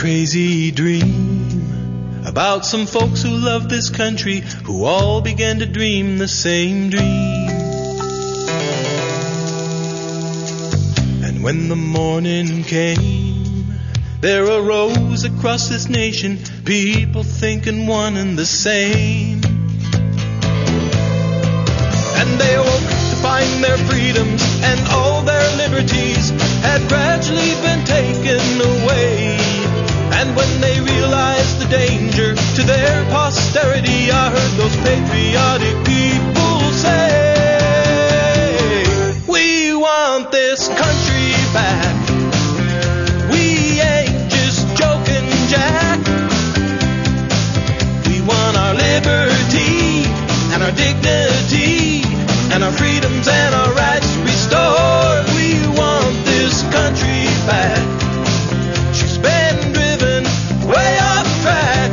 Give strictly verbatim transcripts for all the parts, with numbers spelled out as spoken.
crazy dream about some folks who love this country, who all began to dream the same dream. And when the morning came, there arose across this nation people thinking one and the same. And they awoke to find their freedoms and all their liberties had gradually been taken away. And when they realized the danger to their posterity, I heard those patriotic people say, we want this country back. We ain't just joking, Jack. We want our liberty and our dignity and our freedoms and our rights restored. We want this country back. She's been driven way off track.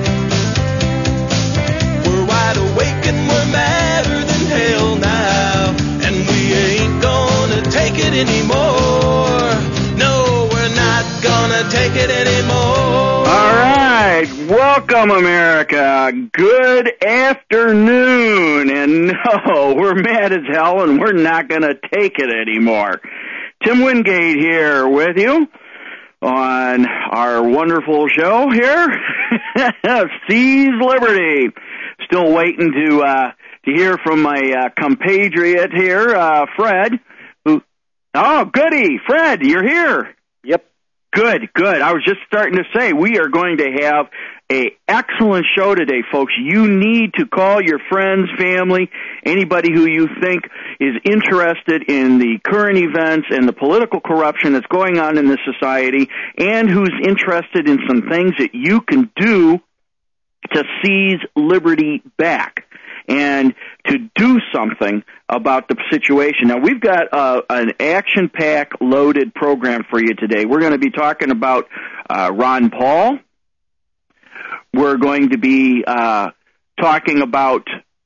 We're wide awake and we're madder than hell now, and we ain't gonna take it anymore. No, we're not gonna take it anymore. All right, welcome America. Good afternoon. And no, we're mad as hell and we're not gonna take it anymore. Tim Wingate here with you on our wonderful show here, Seize Liberty. Still waiting to uh, to hear from my uh, compatriot here, uh, Fred. Who? Oh, goody, Fred, you're here. Yep. Good, good. I was just starting to say we are going to have a excellent show today, folks. You need to call your friends, family, anybody who you think is interested in the current events and the political corruption that's going on in this society, and who's interested in some things that you can do to seize liberty back and to do something about the situation. Now, we've got uh, an action-packed, loaded program for you today. We're going to be talking about uh, Ron Paul. We're going to be uh, talking about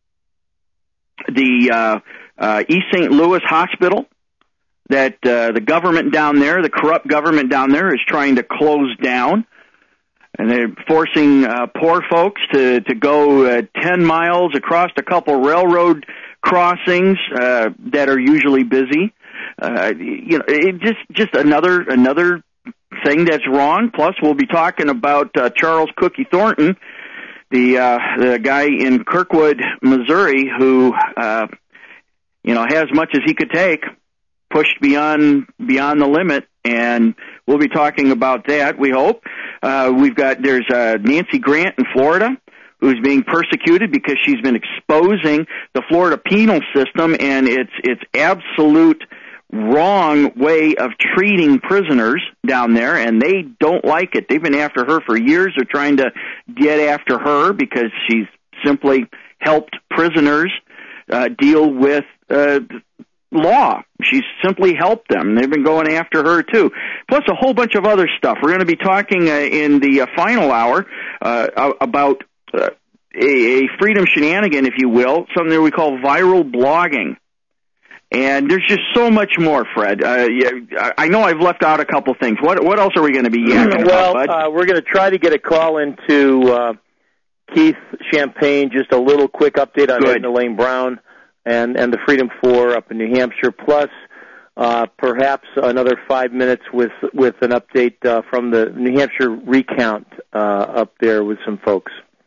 the uh, uh, East Saint Louis Hospital that uh, the government down there, the corrupt government down there, is trying to close down. And they're forcing uh, poor folks to, to go uh, ten miles across a couple railroad crossings uh, that are usually busy. Uh, you know, it just just another another thing that's wrong. Plus, we'll be talking about uh, Charles Cookie Thornton, the uh, the guy in Kirkwood, Missouri, who uh, you know has much as he could take, pushed beyond beyond the limit, and we'll be talking about that. We hope. Uh, we've got there's uh, Nancy Grant in Florida, who's being persecuted because she's been exposing the Florida penal system and its its absolute wrong way of treating prisoners down there, and they don't like it. They've been after her for years. They're trying to get after her because she's simply helped prisoners uh, deal with uh, law. She's simply helped them. They've been going after her, too. Plus a whole bunch of other stuff. We're going to be talking uh, in the uh, final hour uh, about uh, a, a freedom shenanigan, if you will, something that we call viral blogging. And there's just so much more, Fred. Uh, yeah, I know I've left out a couple things. What what else are we going to be yakking well, about, Bud? Uh, we're going to try to get a call into uh, Keith Champagne, just a little quick update on Good. Edna Lane Brown and, and the Freedom Four up in New Hampshire, plus uh, perhaps another five minutes with with an update uh, from the New Hampshire recount uh, up there with some folks.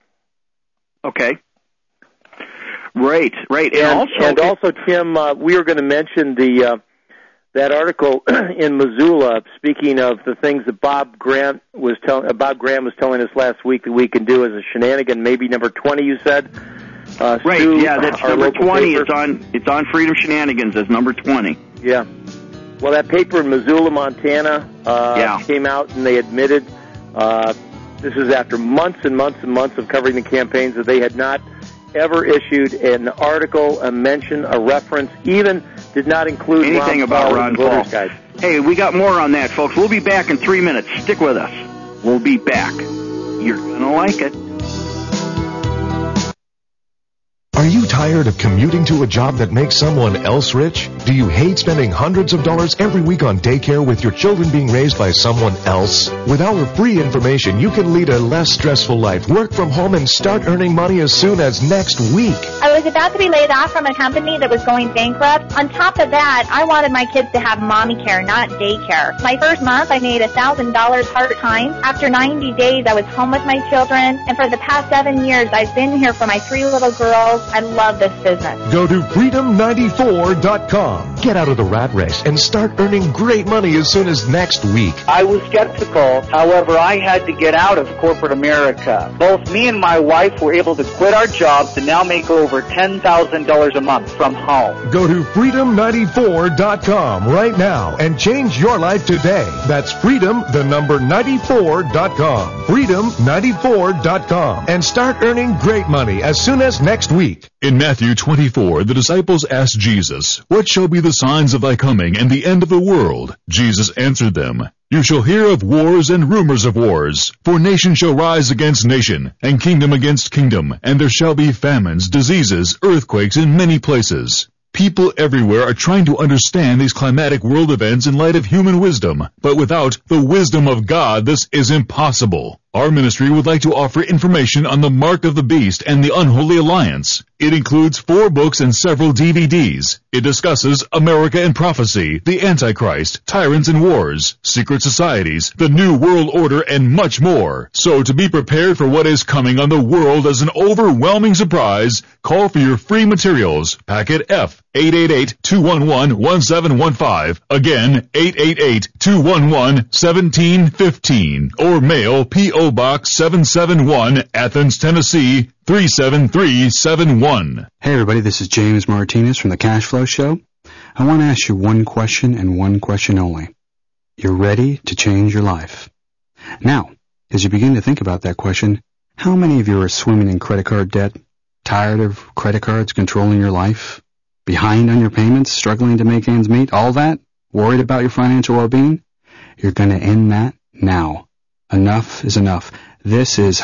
Okay. Right, right. And, and also, and also Tim, uh, we were going to mention the uh, that article in Missoula, speaking of the things that Bob Grant was telling, uh, Bob Graham was telling us last week that we can do as a shenanigan, maybe number twenty, you said? Uh, right, Stu, yeah, that's number twenty. Paper. It's on, it's on Freedom Shenanigans as number twenty. Yeah. Well, that paper in Missoula, Montana, uh, yeah. came out, and they admitted, uh, this is after months and months and months of covering the campaigns, that they had not ever issued an article, a mention, a reference, even did not include anything Ron about Paul Ron Paul. Guide. Hey, we got more on that, folks. We'll be back in three minutes. Stick with us. We'll be back. You're going to like it. Are Are you tired of commuting to a job that makes someone else rich? Do you hate spending hundreds of dollars every week on daycare with your children being raised by someone else? With our free information, you can lead a less stressful life, work from home, and start earning money as soon as next week. I was about to be laid off from a company that was going bankrupt. On top of that, I wanted my kids to have mommy care, not daycare. My first month, I made one thousand dollars part-time. After ninety days, I was home with my children. And for the past seven years, I've been here for my three little girls. I love this business. Go to freedom ninety-four dot com. Get out of the rat race and start earning great money as soon as next week. I was skeptical. However, I had to get out of corporate America. Both me and my wife were able to quit our jobs and now make over ten thousand dollars a month from home. Go to freedom ninety-four dot com right now and change your life today. That's freedom, the number ninety-four dot com. freedom ninety-four dot com. And start earning great money as soon as next week. In Matthew twenty-four, the disciples asked Jesus, "What shall be the signs of thy coming and the end of the world?" Jesus answered them, "You shall hear of wars and rumors of wars. For nation shall rise against nation, and kingdom against kingdom, and there shall be famines, diseases, earthquakes in many places." People everywhere are trying to understand these climatic world events in light of human wisdom, but without the wisdom of God, this is impossible. Our ministry would like to offer information on the Mark of the Beast and the Unholy Alliance. It includes four books and several D V Ds. It discusses America and prophecy, the Antichrist, tyrants and wars, secret societies, the New World Order, and much more. So to be prepared for what is coming on the world as an overwhelming surprise, call for your free materials. Packet F, eight eight eight, two one one, one seven one five. Again, eight eight eight, two one one, one seven one five. Or mail P O Box seven seven one, Athens, Tennessee, three seven three seven one. Hey everybody, this is James Martinez from the Cash Flow Show. I want to ask you one question and one question only. You're ready to change your life. Now, as you begin to think about that question, how many of you are swimming in credit card debt, tired of credit cards controlling your life, behind on your payments, struggling to make ends meet, all that, worried about your financial well-being? You're going to end that now. Enough is enough. This is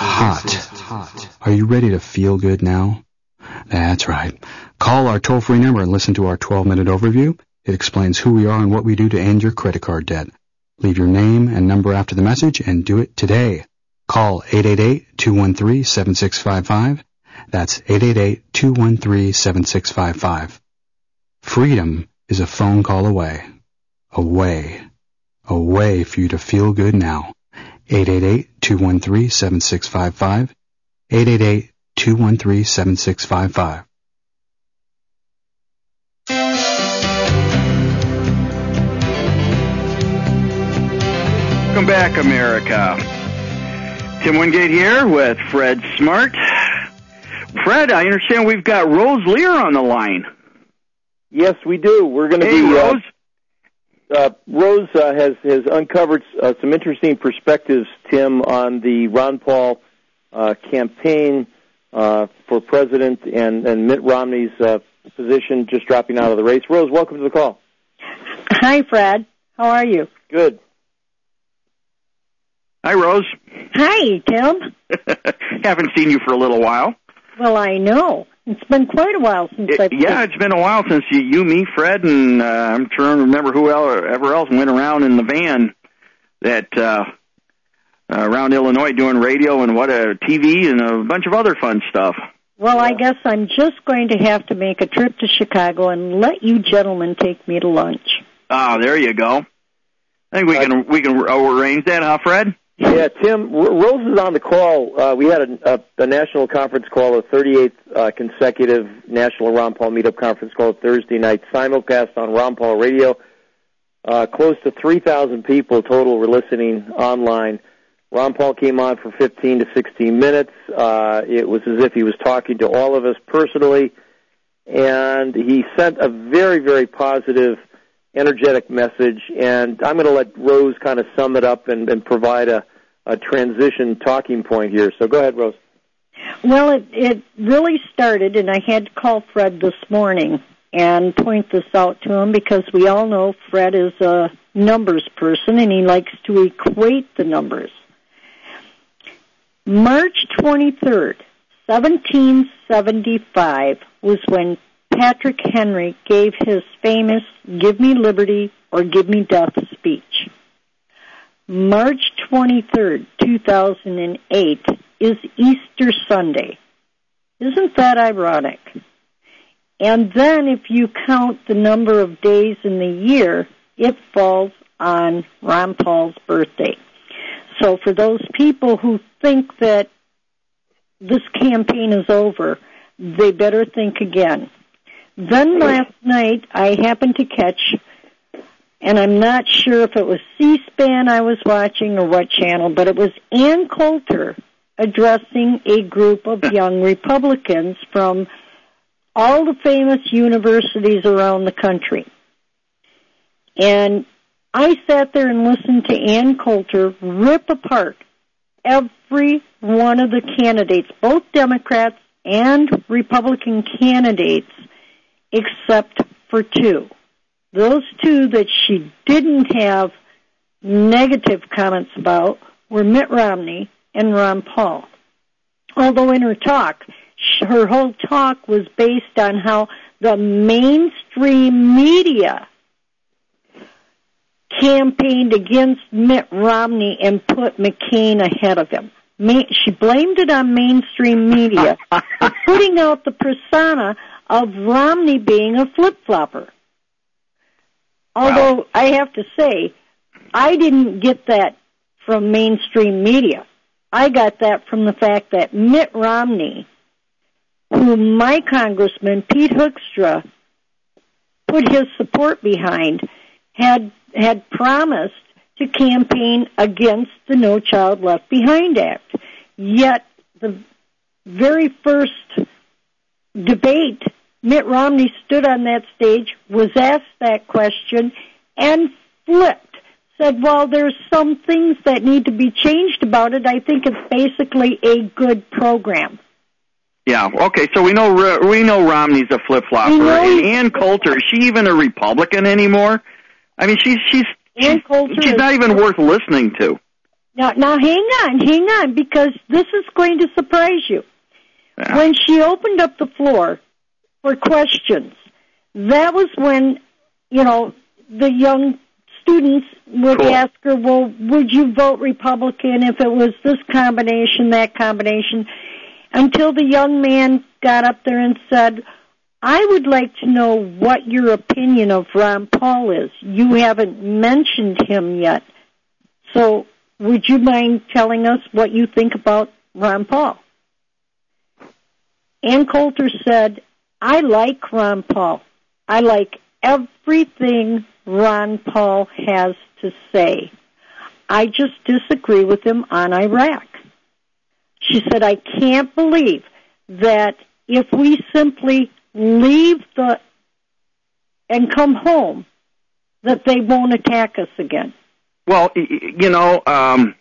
hot. Are you ready to feel good now? That's right. Call our toll-free number and listen to our twelve-minute overview. It explains who we are and what we do to end your credit card debt. Leave your name and number after the message and do it today. Call eight eight eight, two one three, seven six five five. That's eight eight eight, two one three, seven six five five. Freedom is a phone call away. Away. Away for you to feel good now. eight eight eight, two one three, seven six five five. eight eight eight, two one three, seven six five five. Welcome back, America. Tim Wingate here with Fred Smart. Fred, I understand we've got Rose Lear on the line. Yes, we do. We're going to hey, be... Rose. Uh, uh, Rose uh, has, has uncovered uh, some interesting perspectives, Tim, on the Ron Paul uh, campaign uh, for president and, and Mitt Romney's uh, position just dropping out of the race. Rose, welcome to the call. Hi, Fred. How are you? Good. Hi, Rose. Hi, Tim. Haven't seen you for a little while. Well, I know. It's been quite a while since it, I've... Yeah, it's been a while since you, you me, Fred, and uh, I'm trying to remember who ever else went around in the van that uh, uh, around Illinois doing radio and what a T V and a bunch of other fun stuff. Well, I guess I'm just going to have to make a trip to Chicago and let you gentlemen take me to lunch. Ah, there you go. I think we can we can arrange that, huh, Fred? Yeah, Tim, Rose is on the call. Uh, we had a, a, a national conference call, a thirty-eighth uh, consecutive National Ron Paul Meetup Conference call Thursday night, simulcast on Ron Paul Radio. Uh, close to three thousand people total were listening online. Ron Paul came on for fifteen to sixteen minutes. Uh, it was as if he was talking to all of us personally, and he sent a very, very positive, energetic message, and I'm going to let Rose kind of sum it up and, and provide a, a transition talking point here. So go ahead, Rose. Well, it, it really started, and I had to call Fred this morning and point this out to him because we all know Fred is a numbers person, and he likes to equate the numbers. March twenty-third, seventeen seventy-five was when Patrick Henry gave his famous "Give me liberty or give me death" speech. March twenty-third, two thousand eight is Easter Sunday. Isn't that ironic? And then if you count the number of days in the year, it falls on Ron Paul's birthday. So for those people who think that this campaign is over, they better think again. Then last night I happened to catch, and I'm not sure if it was C-SPAN I was watching or what channel, but it was Ann Coulter addressing a group of young Republicans from all the famous universities around the country. And I sat there and listened to Ann Coulter rip apart every one of the candidates, both Democrats and Republican candidates, except for two. Those two that she didn't have negative comments about were Mitt Romney and Ron Paul. Although in her talk, her whole talk was based on how the mainstream media campaigned against Mitt Romney and put McCain ahead of him. She blamed it on mainstream media for putting out the persona of Romney being a flip-flopper. Although, wow. I have to say, I didn't get that from mainstream media. I got that from the fact that Mitt Romney, who my congressman, Pete Hoekstra, put his support behind, had had promised to campaign against the No Child Left Behind Act. Yet, the very first debate, Mitt Romney stood on that stage, was asked that question, and flipped. Said, well, there's some things that need to be changed about it. I think it's basically a good program. Yeah, okay, so we know we know Romney's a flip-flopper. And Ann Coulter, is she even a Republican anymore? I mean, she's she's she's, she's not even worth listening to. Now, now, hang on, hang on, because this is going to surprise you. Yeah. When she opened up the floor for questions, that was when, you know, the young students would cool. ask her, well, would you vote Republican if it was this combination, that combination? Until the young man got up there and said, I would like to know what your opinion of Ron Paul is. You haven't mentioned him yet. So would you mind telling us what you think about Ron Paul? Ann Coulter said, I like Ron Paul. I like everything Ron Paul has to say. I just disagree with him on Iraq. She said, I can't believe that if we simply leave the and come home, that they won't attack us again. Well, you know, um,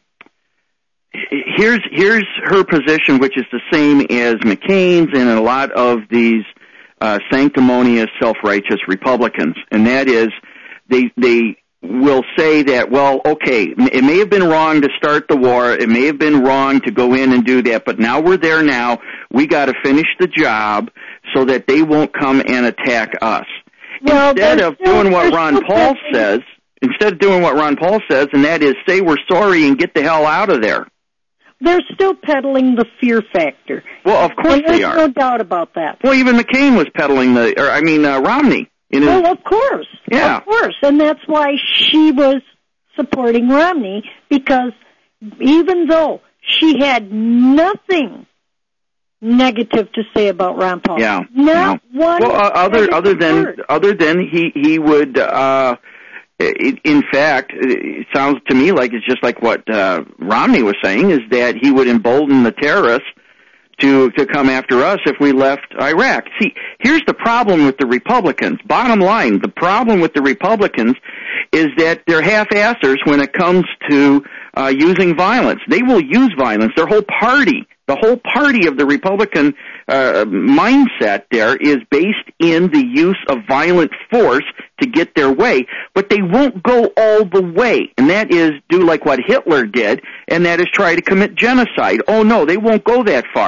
here's here's her position, which is the same as McCain's and a lot of these uh, sanctimonious, self-righteous Republicans, and that is they they will say that, well, okay, it may have been wrong to start the war, it may have been wrong to go in and do that, but now we're there now, we got to finish the job so that they won't come and attack us. Well, instead of still, doing what Ron Paul says, instead of doing what Ron Paul says, and that is say we're sorry and get the hell out of there. They're still peddling the fear factor. Well, of course they are. There's no doubt about that. Well, even McCain was peddling the, or I mean, uh, Romney. In his, well, of course. Yeah. Of course. And that's why she was supporting Romney, because even though she had nothing negative to say about Ron Paul, yeah, not yeah. one. Well, uh, other other than word. other than he he would. Uh, in fact, it sounds to me like it's just like what uh, Romney was saying, is that he would embolden the terrorists to to come after us if we left Iraq. See, here's the problem with the Republicans. Bottom line, the problem with the Republicans is that they're half-assers when it comes to uh, using violence. They will use violence. Their whole party, the whole party of the Republican uh, mindset there is based in the use of violent force to get their way, but they won't go all the way, and that is do like what Hitler did, and that is try to commit genocide. Oh, no, they won't go that far.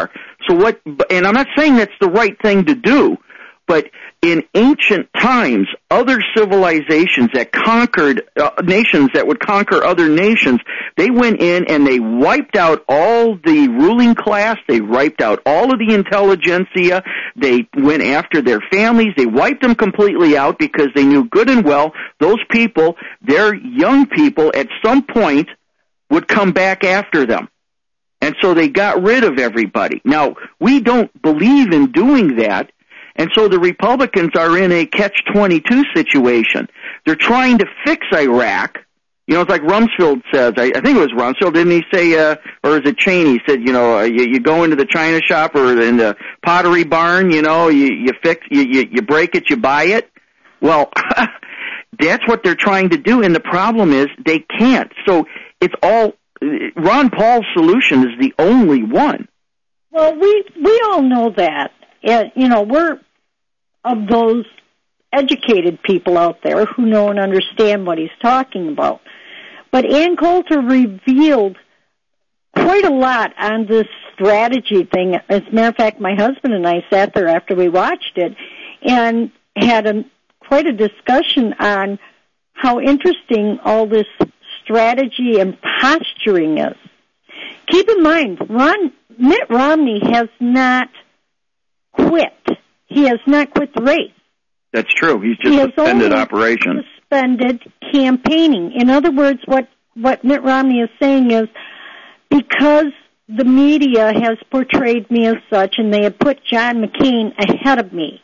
So what, and I'm not saying that's the right thing to do, but in ancient times, other civilizations that conquered, uh, nations that would conquer other nations, they went in and they wiped out all the ruling class, they wiped out all of the intelligentsia, they went after their families, they wiped them completely out because they knew good and well those people, their young people, at some point would come back after them. And so they got rid of everybody. Now, we don't believe in doing that, and so the Republicans are in a catch twenty-two situation. They're trying to fix Iraq. You know, it's like Rumsfeld says, I, I think it was Rumsfeld, didn't he say, uh, or is it Cheney, said, you know, uh, you, you go into the China shop or in the Pottery Barn, you know, you, you fix, you, you, you break it, you buy it. Well, that's what they're trying to do, and the problem is they can't. So it's all, Ron Paul's solution is the only one. Well, we we all know that. Uh, you know, we're of those educated people out there who know and understand what he's talking about. But Ann Coulter revealed quite a lot on this strategy thing. As a matter of fact, my husband and I sat there after we watched it and had a, quite a discussion on how interesting all this strategy and posturing is. Keep in mind, Ron, Mitt Romney has not quit. He has not quit the race. That's true. He's just he suspended operation. Suspended campaigning. In other words, what, what Mitt Romney is saying is, because the media has portrayed me as such and they have put John McCain ahead of me,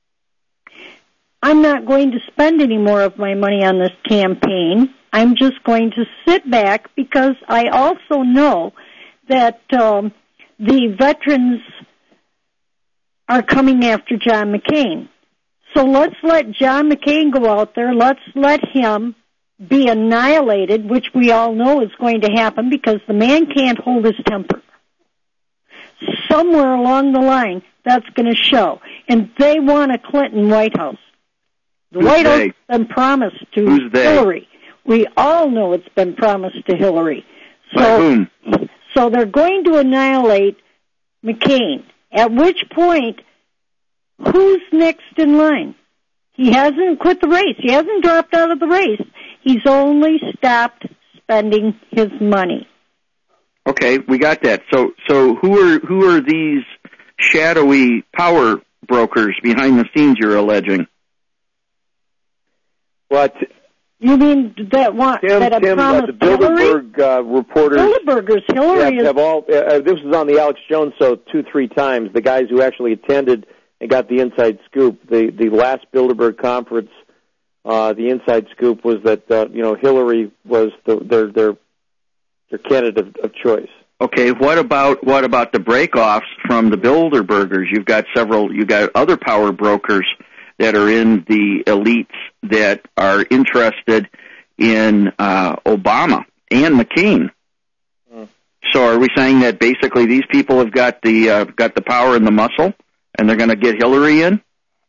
I'm not going to spend any more of my money on this campaign. I'm just going to sit back because I also know that um, the veterans are coming after John McCain. So let's let John McCain go out there. Let's let him be annihilated, which we all know is going to happen because the man can't hold his temper. Somewhere along the line, that's going to show. And they want a Clinton White House. The Who's White they? House has been promised to Who's they? Hillary. We all know it's been promised to Hillary. So, By whom? So they're going to annihilate McCain, at which point, who's next in line? He hasn't quit the race. He hasn't dropped out of the race. He's only stopped spending his money. Okay, we got that. So, so who are who are these shadowy power brokers behind the scenes you're alleging? What? You mean that want Tim, that a Tim, promise uh, the Bilderberg uh, reporters. Bilderbergers, Hillary have, is. have all. Uh, this was on the Alex Jones show two, three times. The guys who actually attended and got the inside scoop. The the last Bilderberg conference, uh, the inside scoop was that uh, you know Hillary was the, their their their candidate of, of choice. Okay, what about what about the breakoffs from the Bilderbergers? You've got several. You've got other power brokers that are in the elites that are interested in uh, Obama and McCain. Mm. So, are we saying that basically these people have got the uh, got the power and the muscle, and they're going to get Hillary in,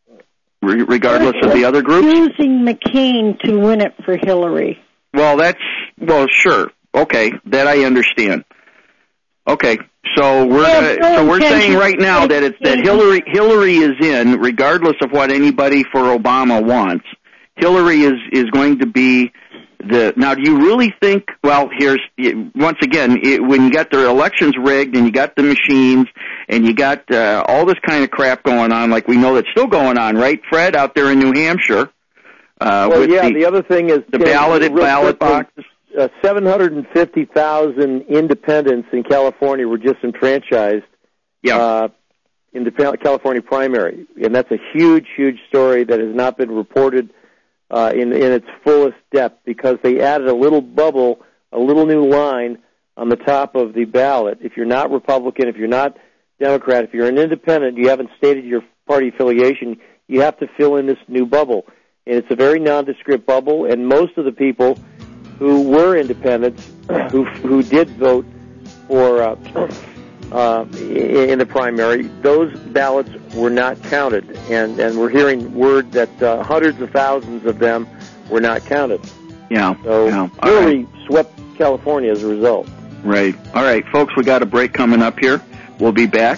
re- regardless of the other groups? Using McCain to win it for Hillary. Well, that's well, sure, okay, that I understand. Okay, so we're Yeah, gonna, no so we're intention saying right now to that it's that change. Hillary Hillary is in, regardless of what anybody for Obama wants. Hillary is is going to be the. Now, do you really think? Well, here's once again it, when you got the elections rigged and you got the machines and you got uh, all this kind of crap going on, like we know that's still going on, right, Fred, out there in New Hampshire? Uh, well, with yeah. the, The other thing is the Tim, balloted real ballot quickly, boxes. Uh, seven hundred fifty thousand independents in California were disenfranchised Yeah. uh, in the California primary, and that's a huge, huge story that has not been reported uh, in in its fullest depth because they added a little bubble, a little new line on the top of the ballot. If you're not Republican, if you're not Democrat, if you're an independent, you haven't stated your party affiliation, you have to fill in this new bubble, and it's a very nondescript bubble, and most of the people who were independents, who who did vote for uh, uh, in the primary, those ballots were not counted, and and we're hearing word that uh, hundreds of thousands of them were not counted. Yeah. So yeah. Hillary Right. swept California as a result. Right. All right, folks, we got a break coming up here. We'll be back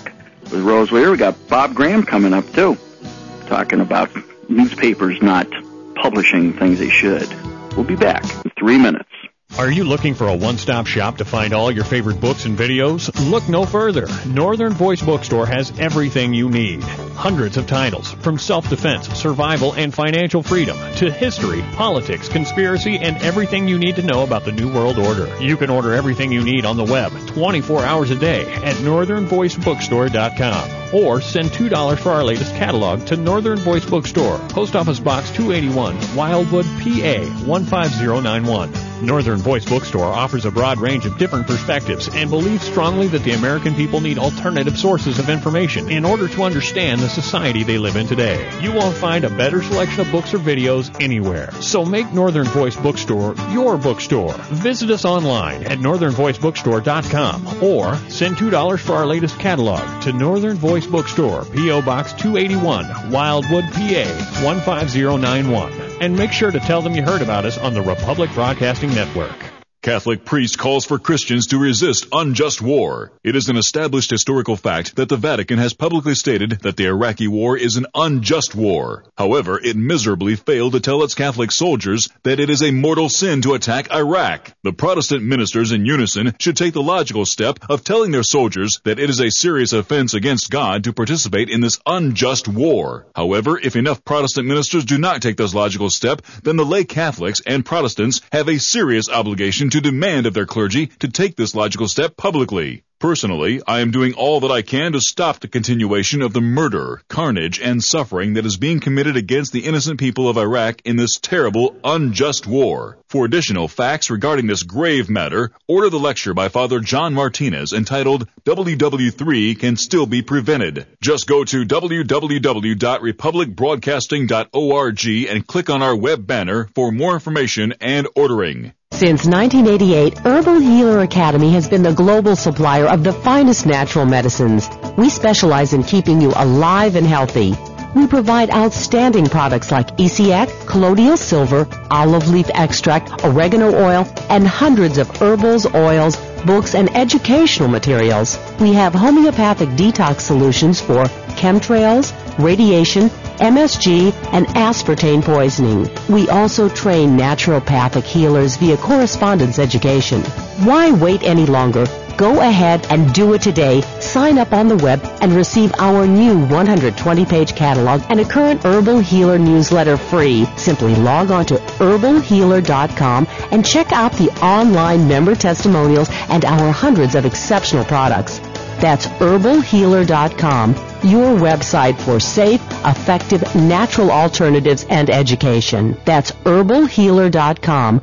with Rose Lear. We got Bob Graham coming up, too, talking about newspapers not publishing things they should. We'll be back in three minutes. Are you looking for a one-stop shop to find all your favorite books and videos? Look no further. Northern Voice Bookstore has everything you need. Hundreds of titles, from self-defense, survival, and financial freedom, to history, politics, conspiracy, and everything you need to know about the New World Order. You can order everything you need on the web, twenty-four hours a day, at northern voice bookstore dot com. Or send two dollars for our latest catalog to Northern Voice Bookstore, Post Office Box two eighty-one, Wildwood, P A one five zero nine one. Northern Voice Bookstore offers a broad range of different perspectives and believes strongly that the American people need alternative sources of information in order to understand the society they live in today. You won't find a better selection of books or videos anywhere. So make Northern Voice Bookstore your bookstore. Visit us online at northern voice bookstore dot com or send two dollars for our latest catalog to Northern Voice Bookstore, P O Box two eighty-one, Wildwood, P A one five zero nine one. And make sure to tell them you heard about us on the Republic Broadcasting Network. Catholic priest calls for Christians to resist unjust war. It is an established historical fact that the Vatican has publicly stated that the Iraqi war is an unjust war. However, it miserably failed to tell its Catholic soldiers that it is a mortal sin to attack Iraq. The Protestant ministers in unison should take the logical step of telling their soldiers that it is a serious offense against God to participate in this unjust war. However, if enough Protestant ministers do not take this logical step, then the lay Catholics and Protestants have a serious obligation to demand of their clergy to take this logical step publicly. Personally, I am doing all that I can to stop the continuation of the murder, carnage, and suffering that is being committed against the innocent people of Iraq in this terrible, unjust war. For additional facts regarding this grave matter, order the lecture by Father John Martinez entitled W W three Can Still Be Prevented. Just go to w w w dot republic broadcasting dot org and click on our web banner for more information and ordering. Since nineteen eighty-eight, Herbal Healer Academy has been the global supplier of the finest natural medicines. We specialize in keeping you alive and healthy. We provide outstanding products like Essiac, colloidal silver, olive leaf extract, oregano oil, and hundreds of herbals, oils, books, and educational materials. We have homeopathic detox solutions for chemtrails, radiation, M S G, and aspartame poisoning. We also train naturopathic healers via correspondence education. Why wait any longer? Go ahead and do it today. Sign up on the web and receive our new one hundred twenty page catalog and a current Herbal Healer newsletter free. Simply log on to herbal healer dot com and check out the online member testimonials and our hundreds of exceptional products. That's herbal healer dot com, your website for safe, effective, natural alternatives and education. That's herbal healer dot com.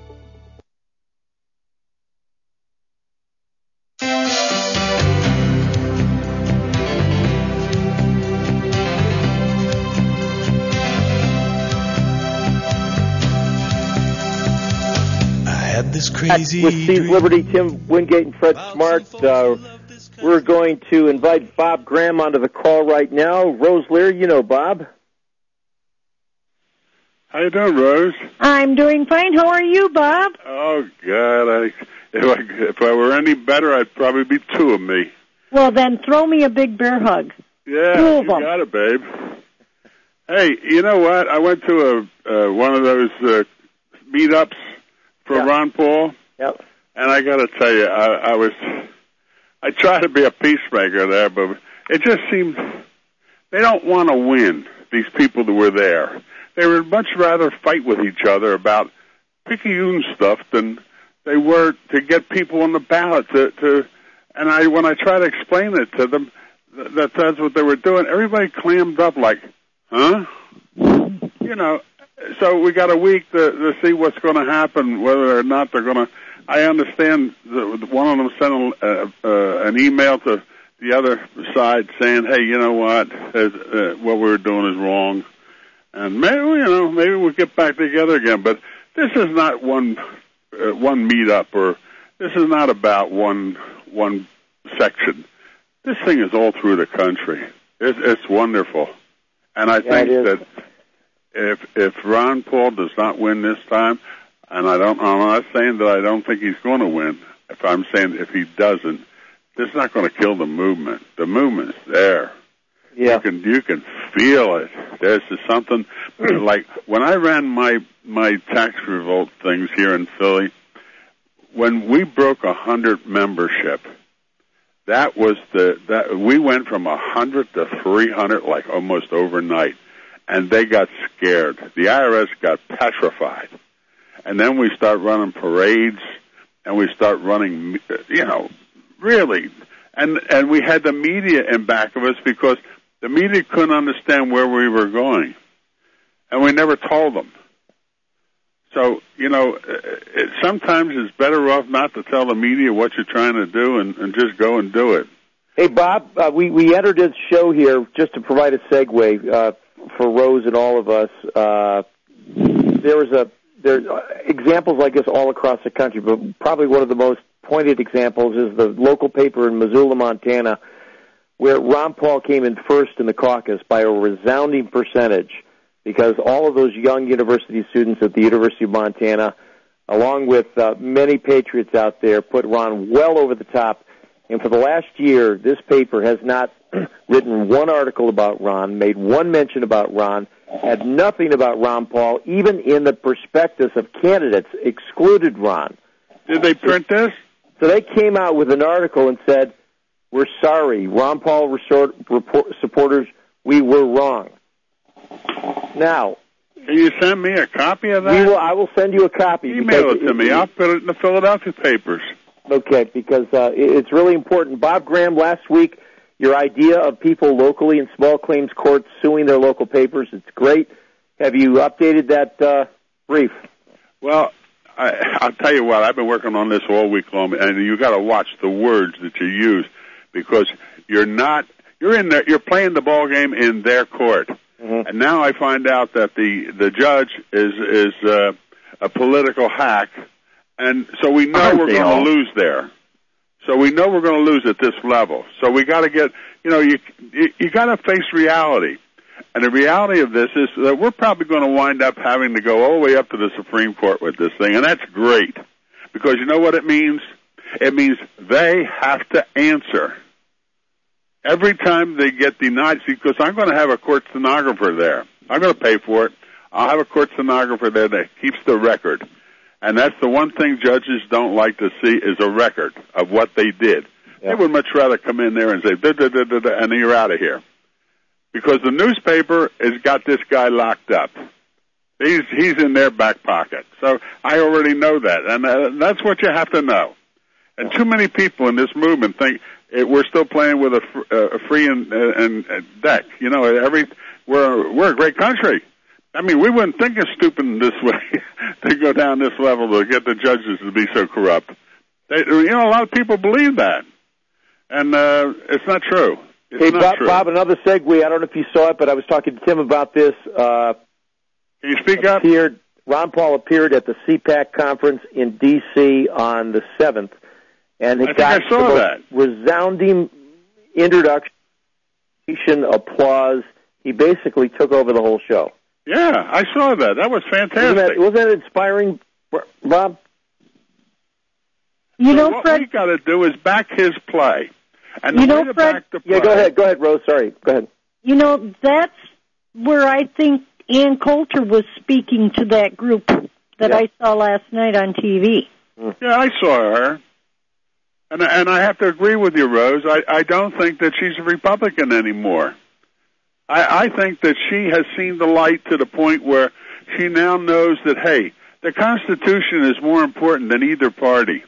This crazy with Steve dream. Liberty, Tim Wingate, and Fred Smart. Uh, we're going to invite Bob Graham onto the call right now. Rose Lear, you know Bob. How you doing, Rose? I'm doing fine. How are you, Bob? Oh, God. I, if, I, if I were any better, I'd probably be two of me. Well, then throw me a big bear hug. Yeah, two of you them. got it, babe. Hey, you know what? I went to a uh, one of those uh, meetups for yeah. Ron Paul, yep. And I got to tell you, I, I was, I tried to be a peacemaker there, but it just seemed they don't want to win. These people that were there, they would much rather fight with each other about picayune stuff than they were to get people on the ballot. To, to and I, when I try to explain it to them, that that's what they were doing. Everybody clammed up like, huh? You know. So we got a week to, to see what's going to happen, whether or not they're going to. I understand that one of them sent a, uh, an email to the other side saying, "Hey, you know what? Uh, what we're doing is wrong, and maybe you know maybe we'll get back together again." But this is not one uh, one meetup, or this is not about one one section. This thing is all through the country. It's, it's wonderful, and I yeah, think that. If if Ron Paul does not win this time, and I don't, I'm not saying that I don't think he's going to win. If I'm saying if he doesn't, this is not going to kill the movement. The movement's there. Yeah. You can you can feel it. There's something like when I ran my my tax revolt things here in Philly. When we broke a hundred membership, that was the that we went from a hundred to three hundred like almost overnight, and they got scared. The I R S got petrified, and then we start running parades, and we start running, you know, really, and and we had the media in back of us because the media couldn't understand where we were going, and we never told them. So, you know, it, sometimes it's better off not to tell the media what you're trying to do and, and just go and do it. Hey, Bob, uh, we, we entered this show here just to provide a segue uh, for Rose and all of us. Uh, there was a there examples like this all across the country, but probably one of the most pointed examples is the local paper in Missoula, Montana, where Ron Paul came in first in the caucus by a resounding percentage, because all of those young university students at the University of Montana, along with uh, many patriots out there, put Ron well over the top. And for the last year, this paper has not written one article about Ron, made one mention about Ron, had nothing about Ron Paul, even in the prospectus of candidates, excluded Ron. Did they print this? So they came out with an article and said, "We're sorry, Ron Paul resort, report, supporters, we were wrong." Now, can you send me a copy of that? We will, I will send you a copy. Email it to me. I'll put it in the Philadelphia papers. Okay, because uh, it's really important. Bob Graham, last week, your idea of people locally in small claims courts suing their local papers, it's great. Have you updated that uh, brief? Well, I, I'll tell you what, I've been working on this all week long, and you got to watch the words that you use, because you're not, you're in there, you're playing the ball game in their court. Mm-hmm. And now I find out that the, the judge is, is uh, a political hack. And so we know we're going to lose there. So we know we're going to lose at this level. So we got to get, you know, you you, you got to face reality. And the reality of this is that we're probably going to wind up having to go all the way up to the Supreme Court with this thing. And that's great. Because you know what it means? It means they have to answer. Every time they get denied, because I'm going to have a court stenographer there. I'm going to pay for it. I'll have a court stenographer there that keeps the record. And that's the one thing judges don't like to see is a record of what they did. Yeah. They would much rather come in there and say, da, da, da, da, da, and then you're out of here. Because the newspaper has got this guy locked up. He's, he's in their back pocket. So I already know that. And uh, that's what you have to know. And too many people in this movement think it, we're still playing with a, fr- uh, a free and, uh, and uh, deck. You know, every we're we're a great country. I mean, we wouldn't think it's stupid in this way to go down this level to get the judges to be so corrupt. They, you know, a lot of people believe that, and uh, it's not true. It's hey, not Bob, true. Bob, another segue. I don't know if you saw it, but I was talking to Tim about this. Uh, Can you speak up? Appeared, Ron Paul appeared at the C PAC conference in D C on the seventh, and he I got think I saw the that. resounding introduction, applause. He basically took over the whole show. Yeah, I saw that. That was fantastic. Wasn't that, wasn't that inspiring, Bob? You know, what Fred, we got to do is back his play. And you the know, way to Fred, back the play, Yeah, go ahead. Go ahead, Rose. Sorry. Go ahead. You know, that's where I think Ann Coulter was speaking to that group that Yeah. I saw last night on T V. Yeah, I saw her. And, and I have to agree with you, Rose. I, I don't think that she's a Republican anymore. I, I think that she has seen the light to the point where she now knows that, hey, the Constitution is more important than either party.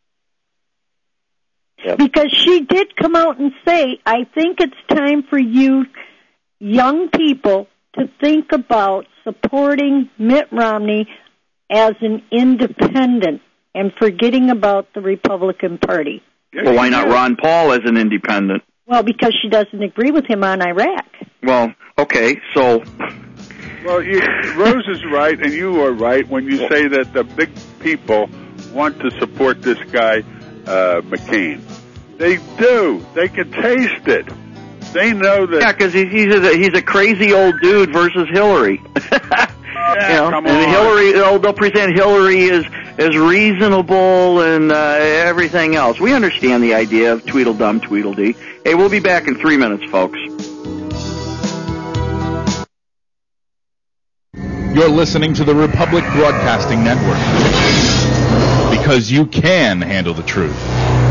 Yep. Because she did come out and say, I think it's time for you young people to think about supporting Mitt Romney as an independent and forgetting about the Republican Party. Well, why not Ron Paul as an independent? Well, because she doesn't agree with him on Iraq. Well, okay, so... Well, you, Rose is right, and you are right when you say that the big people want to support this guy, uh, McCain. They do. They can taste it. They know that... Yeah, because he's, he's, a, he's a crazy old dude versus Hillary. Yeah, you know, come and on. Hillary, they'll, they'll present Hillary as, as reasonable and uh, everything else. We understand the idea of Tweedledum, Tweedledee. Hey, we'll be back in three minutes, folks. You're listening to the Republic Broadcasting Network, because you can handle the truth.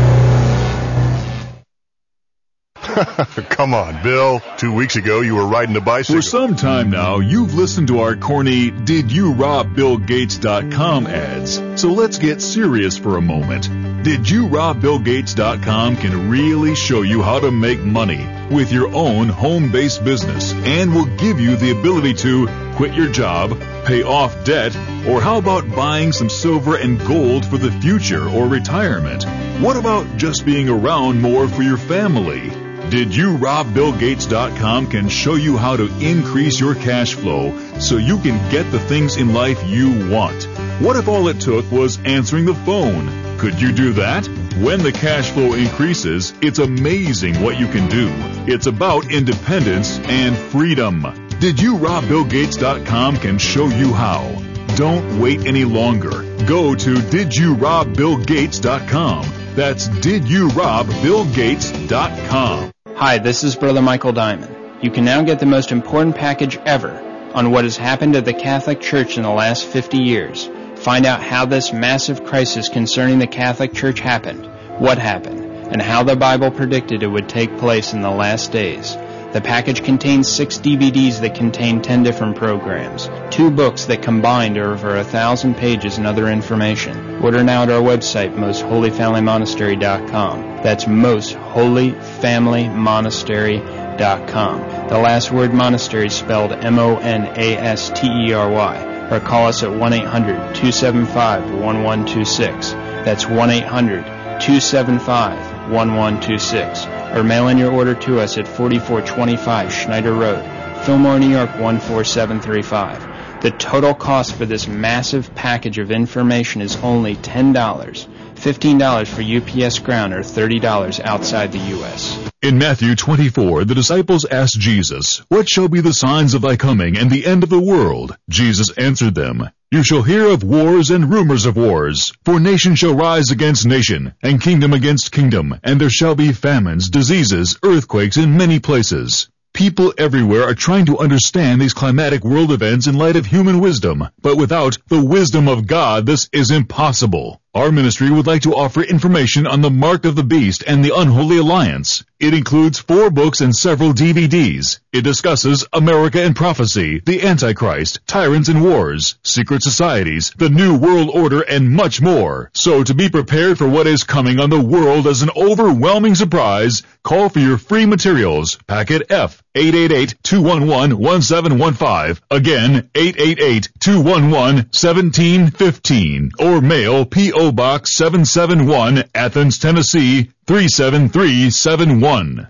Come on, Bill. Two weeks ago, you were riding a bicycle. For some time now, you've listened to our corny Did You Rob Bill Gates dot com ads. So let's get serious for a moment. Did You Rob Bill Gates dot com can really show you how to make money with your own home-based business, and will give you the ability to quit your job, pay off debt, or how about buying some silver and gold for the future or retirement? What about just being around more for your family? Did You Rob Bill Gates dot com can show you how to increase your cash flow so you can get the things in life you want. What if all it took was answering the phone? Could you do that? When the cash flow increases, it's amazing what you can do. It's about independence and freedom. Did You Rob Bill Gates dot com can show you how. Don't wait any longer. Go to Did You Rob Bill Gates dot com. That's Did You Rob Bill Gates dot com. Hi, this is Brother Michael Diamond. You can now get the most important package ever on what has happened to the Catholic Church in the last fifty years. Find out how this massive crisis concerning the Catholic Church happened, what happened, and how the Bible predicted it would take place in the last days. The package contains six D V Ds that contain ten different programs, two books that combined are over a thousand pages and other information. Order now at our website, most holy family monastery dot com. That's most holy family monastery dot com. The last word monastery is spelled M O N A S T E R Y. Or call us at one eight hundred two seven five one one two six. That's one eight hundred two seven five one one two six. Or mail in your order to us at forty-four twenty-five Schneider Road, Fillmore, New York one four seven three five. The total cost for this massive package of information is only ten dollars. fifteen dollars for U P S ground, or thirty dollars outside the U S In Matthew twenty-four, the disciples asked Jesus, "What shall be the signs of thy coming and the end of the world?" Jesus answered them, "You shall hear of wars and rumors of wars. For nation shall rise against nation, and kingdom against kingdom, and there shall be famines, diseases, earthquakes in many places." People everywhere are trying to understand these climatic world events in light of human wisdom, but without the wisdom of God, this is impossible. Our ministry would like to offer information on the Mark of the Beast and the Unholy Alliance. It includes four books and several D V Ds. It discusses America and Prophecy, the Antichrist, Tyrants and Wars, Secret Societies, the New World Order, and much more. So to be prepared for what is coming on the world as an overwhelming surprise, call for your free materials. Packet F, eight eight eight, two one one, one seven one five. Again, eight eight eight, two one one, one seven one five. Or mail P O Box seven seven one, Athens, Tennessee, three seven three seven one.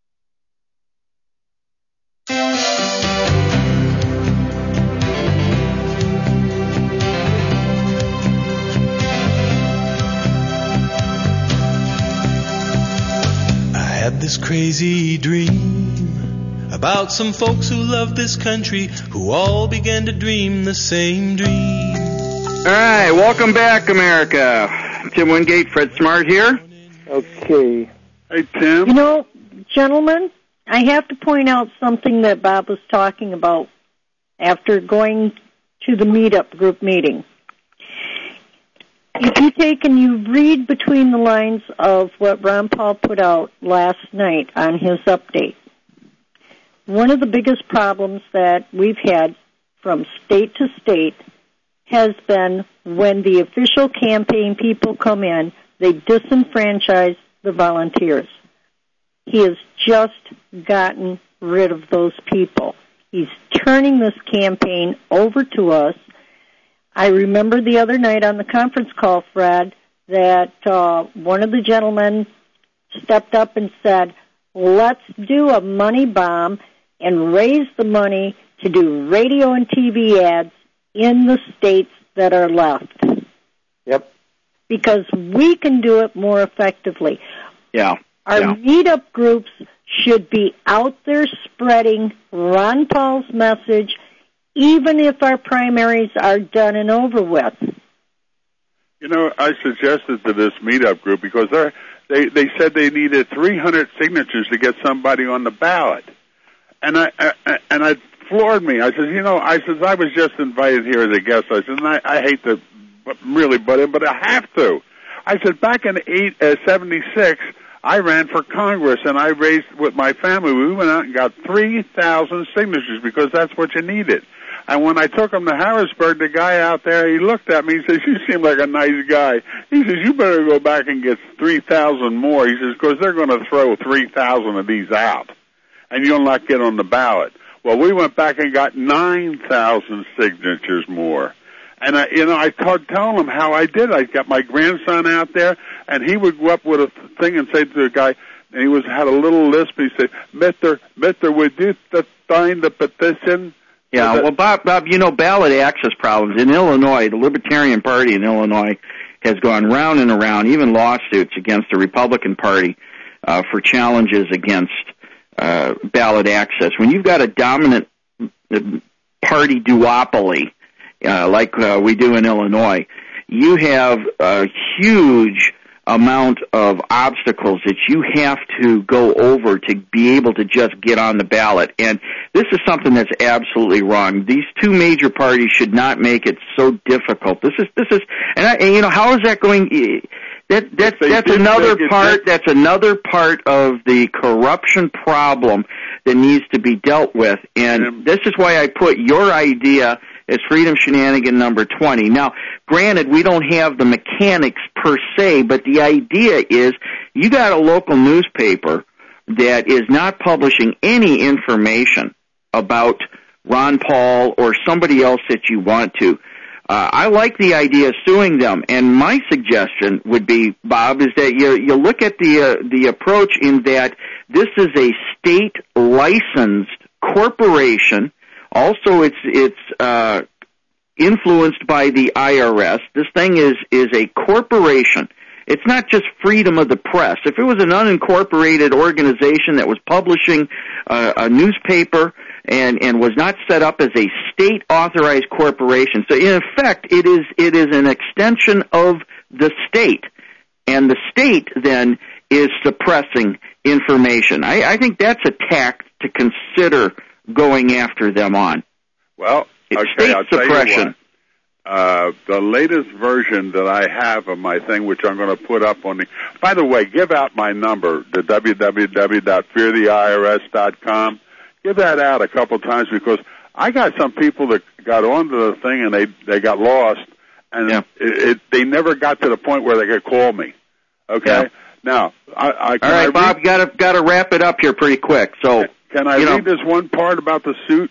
I had this crazy dream about some folks who love this country, who all began to dream the same dream. All right, welcome back, America. Tim Wingate, Fred Smart here. Okay. Hey, Tim. You know, gentlemen, I have to point out something that Bob was talking about after going to the meetup group meeting. If you take and you read between the lines of what Ron Paul put out last night on his update, one of the biggest problems that we've had from state to state has been when the official campaign people come in, they disenfranchise the volunteers. He has just gotten rid of those people. He's turning this campaign over to us. I remember the other night on the conference call, Fred, that uh, one of the gentlemen stepped up and said, let's do a money bomb and raise the money to do radio and T V ads in the states that are left. Yep. Because we can do it more effectively. Yeah. Our yeah. meetup groups should be out there spreading Ron Paul's message, even if our primaries are done and over with. You know, I suggested to this meetup group because they they they said they needed three hundred signatures to get somebody on the ballot, and I, I and I floored me. I said, you know, I said I was just invited here as a guest. I said, and I, I hate to really butt in, but I have to. I said back in eight uh, seventy-six, I ran for Congress, and I raised with my family. We went out and got three thousand signatures because that's what you needed. And when I took him to Harrisburg, the guy out there, he looked at me, he says, you seem like a nice guy. He says, you better go back and get three thousand more. He says, because they're going to throw three thousand of these out, and you'll not get on the ballot. Well, we went back and got nine thousand signatures more. And, I, you know, I told telling him how I did. I got my grandson out there, and he would go up with a thing and say to the guy, and he was had a little lisp, he said, Mister, Mister, would you sign the petition? Yeah, well, Bob, Bob, you know, ballot access problems in Illinois, the Libertarian Party in Illinois has gone round and around, even lawsuits against the Republican Party uh, for challenges against uh, ballot access. When you've got a dominant party duopoly, uh, like uh, we do in Illinois, you have a huge amount of obstacles that you have to go over to be able to just get on the ballot. And this is something that's absolutely wrong. These two major parties should not make it so difficult. This is, this is, and, I, and you know, how is that going, that, that, that's another part, that's another part of the corruption problem that needs to be dealt with. And this is why I put your idea as Freedom Shenanigan number twenty. Now, granted, we don't have the mechanics per se, but the idea is you got a local newspaper that is not publishing any information about Ron Paul or somebody else that you want to. Uh, I like the idea of suing them, and my suggestion would be, Bob, is that you you look at the uh, the approach in that this is a state licensed corporation. Also, it's it's uh, influenced by the I R S. This thing is is a corporation. It's not just freedom of the press. If it was an unincorporated organization that was publishing uh, a newspaper and and was not set up as a state authorized corporation, so in effect, it is it is an extension of the state, and the state then is suppressing information. I, I think that's a tack to consider going after them on. Well, it's okay, state I'll tell suppression. you what. Uh, the latest version that I have of my thing, which I'm going to put up on the... By the way, give out my number, the w w w dot fear the I R S dot com. Give that out a couple times because I got some people that got onto the thing and they, they got lost, and yeah. it, it, they never got to the point where they could call me. Okay? Yeah. Now, I... I All right, I Bob, got to got to wrap it up here pretty quick, so... Can I you read know. this one part about the suit?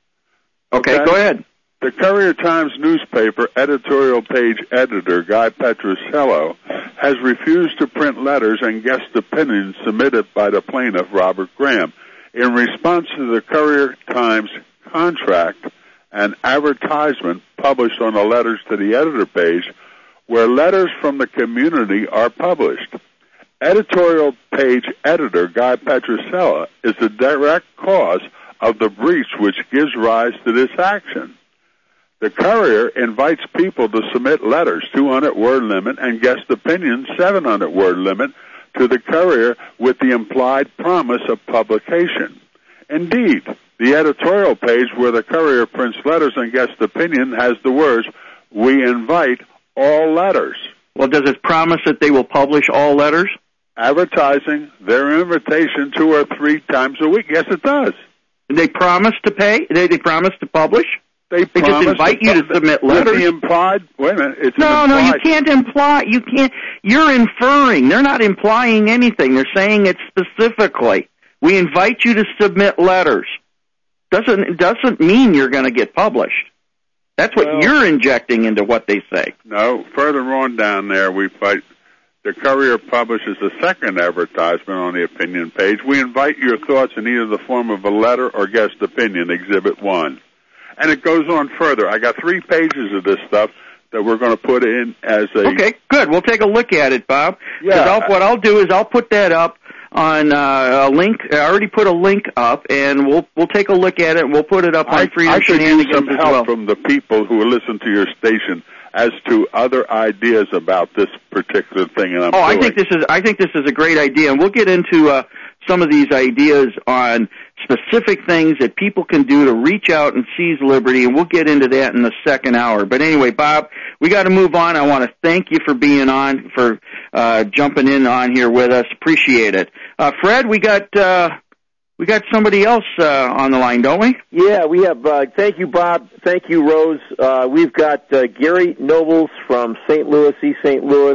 Okay, okay, go ahead. The Courier-Times newspaper editorial page editor, Guy Petrosello, has refused to print letters and guest opinions submitted by the plaintiff, Robert Graham. In response to the Courier-Times contract, an advertisement published on the letters to the editor page where letters from the community are published. Editorial page editor Guy Petrosello is the direct cause of the breach which gives rise to this action. The Courier invites people to submit letters, two hundred word limit, and guest opinions, seven hundred word limit, to the Courier with the implied promise of publication. Indeed, the editorial page where the Courier prints letters and guest opinion has the words, "We invite all letters." Well, does it promise that they will publish all letters? Advertising their invitation two or three times a week. Yes, it does. They promise to pay? They, they promise to publish? They, they just invite to, you to submit letters? The implied, wait a minute. It's no, implied. no, you can't imply. You can't. You're inferring. They're not implying anything. They're saying it specifically. We invite you to submit letters. Doesn't doesn't mean you're going to get published. That's what well, you're injecting into what they say. No, further on down there, we fight. The Courier publishes a second advertisement on the opinion page. We invite your thoughts in either the form of a letter or guest opinion, Exhibit one. And it goes on further. I got three pages of this stuff that we're going to put in as a... Okay, good. We'll take a look at it, Bob. Yeah. I'll, what I'll do is I'll put that up on uh, a link. I already put a link up, and we'll we'll take a look at it. And we'll put it up on I, Freedom I could Shenanigans use some as help well. from the people who listen to your station as to other ideas about this particular thing. And I'm oh, doing. I think this is I think this is a great idea, and we'll get into uh, some of these ideas on specific things that people can do to reach out and seize liberty, and we'll get into that in the second hour. But anyway, Bob, we got to move on. I want to thank you for being on, for uh, jumping in on here with us. Appreciate it. Uh, Fred, we got uh, we got somebody else uh, on the line, don't we? Yeah, we have. Uh, thank you, Bob. Thank you, Rose. Uh, we've got uh, Gary Nobles from Saint Louis, East Saint Louis.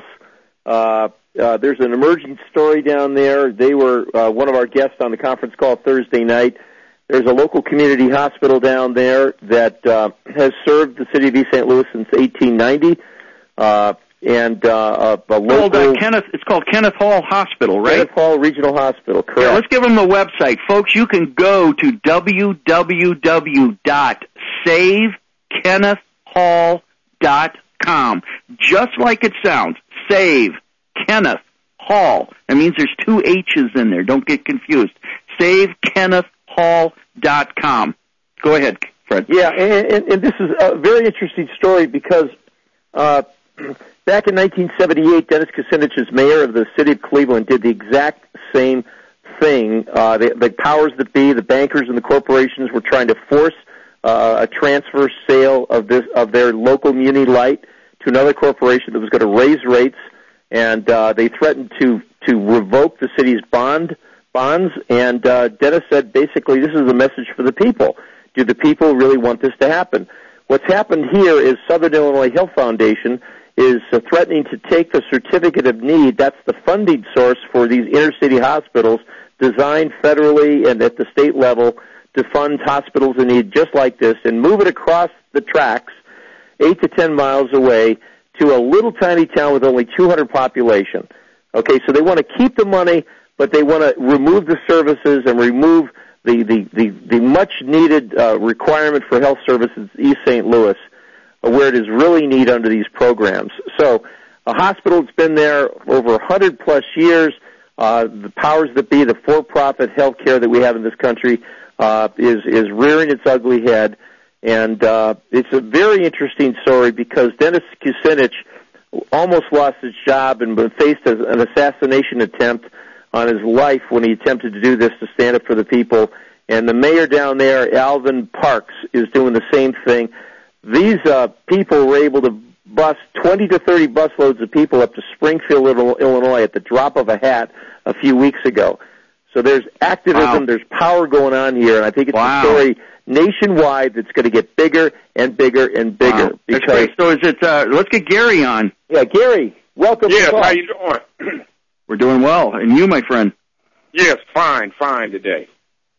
Uh, uh, there's an emerging story down there. They were uh, one of our guests on the conference call Thursday night. There's a local community hospital down there that uh, has served the city of East Saint Louis since eighteen ninety. Uh, and uh, a, a local... Called, uh, Kenneth, it's called Kenneth Hall Hospital, right? Kenneth Hall Regional Hospital, correct. Yeah, let's give them the website. Folks, you can go to w w w dot save kenneth hall dot com. Just like it sounds, Save Kenneth Hall. That means there's two H's in there. Don't get confused. save kenneth hall dot com. Go ahead, Fred. Yeah, and, and, and this is a very interesting story because uh, back in nineteen seventy-eight, Dennis Kucinich, as mayor of the city of Cleveland, did the exact same thing. Uh, the, the powers that be, the bankers and the corporations, were trying to force uh, a transfer sale of this of their local muni light to another corporation that was going to raise rates, and uh, they threatened to to revoke the city's bond bonds. And uh, Dennis said, basically, this is a message for the people. Do the people really want this to happen? What's happened here is Southern Illinois Health Foundation is uh, threatening to take the certificate of need, that's the funding source for these inner-city hospitals, designed federally and at the state level to fund hospitals in need just like this, and move it across the tracks, eight to ten miles away, to a little tiny town with only two hundred population. Okay, so they want to keep the money, but they want to remove the services and remove the, the, the, the much-needed uh, requirement for health services in East Saint Louis, uh, where it is really needed under these programs. So a hospital that's been there over one hundred plus years, uh, the powers that be, the for-profit health care that we have in this country, uh, is, is rearing its ugly head. And uh, it's a very interesting story because Dennis Kucinich almost lost his job and faced an assassination attempt on his life when he attempted to do this to stand up for the people. And the mayor down there, Alvin Parks, is doing the same thing. These uh, people were able to bus twenty to thirty busloads of people up to Springfield, Illinois at the drop of a hat a few weeks ago. So there's activism, wow. there's power going on here, and I think it's wow. a story nationwide that's going to get bigger and bigger and bigger. Wow. That's great. So is it, uh, let's get Gary on. Yeah, Gary, welcome. Yes, to how you doing? We're doing well. And you, my friend? Yes, fine, fine today.